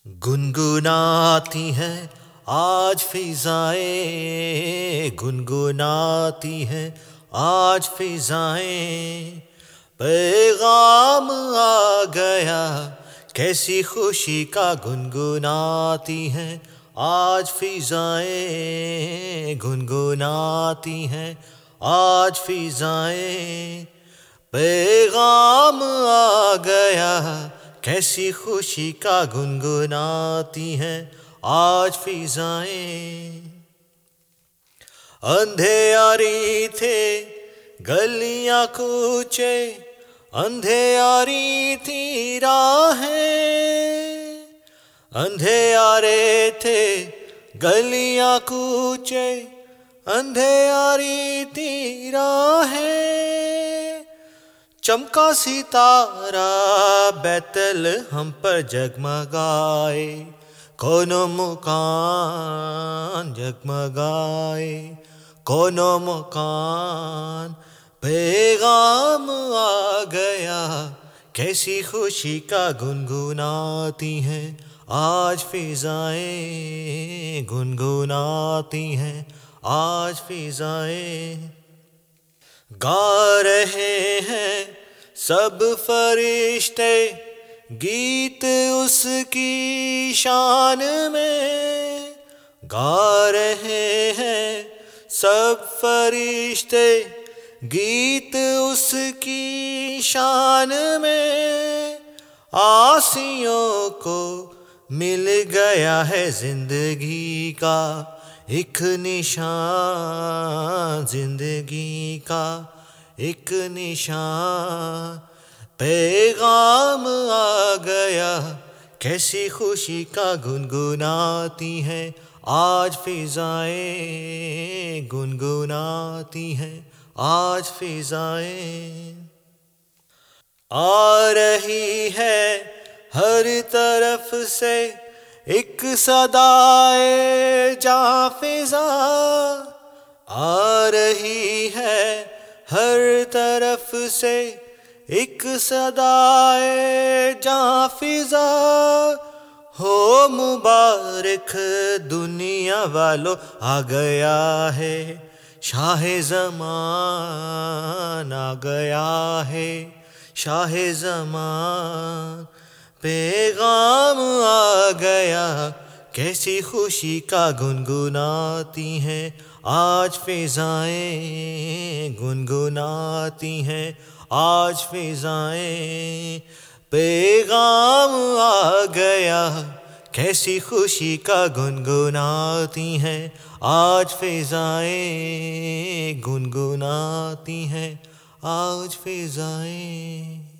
گنگناتی ہیں آج فضائیں، گنگناتی ہیں آج فضائیں، پیغام آ گیا کیسی خوشی کا، گنگناتی ہیں آج فضائیں، گنگناتی ہیں آج فضائیں، پیغام آ گیا کیسی خوشی کا، گنگناتی ہیں آج فضائیں۔ اندھیاری تھے گلیاں کوچے، اندھیاری تھی راہیں، اندھیارے تھے گلیاں کوچے، اندھیاری تھی راہیں، چمکا ستارہ بیت لحم پر جگمگائے، کونوں مکان جگمگائے، کونوں مکان، پیغام آ گیا کیسی خوشی کا، گنگناتی ہیں آج فضائیں، گنگناتی ہیں آج فضائیں، گا رہے ہیں سب فرشتے گیت اس کی شان میں، گا رہے ہیں سب فرشتے گیت اس کی شان میں، عاصیوں کو مل گیا ہے زندگی کا ایک نشان، زندگی کا ایک نشان، پیغام آ گیا کیسی خوشی کا، گنگناتی ہیں آج فضائیں، گنگناتی ہیں آج فضائیں، آ رہی ہے ہر طرف سے ایک صدائے جاں فضا، آ رہی ہے ہر طرف سے ایک صدائے جاں فضا، ہو مبارک دنیا والو، آ گیا ہے شاہ زمان، آ گیا ہے شاہ زمان، پیغام آ گیا کیسی خوشی کا، گنگناتی ہیں آج فضائیں، گنگناتی ہیں آج فضائیں، پیغام آ گیا کیسی خوشی کا، گنگناتی ہیں آج فضائیں، گنگناتی ہیں آج فضائیں۔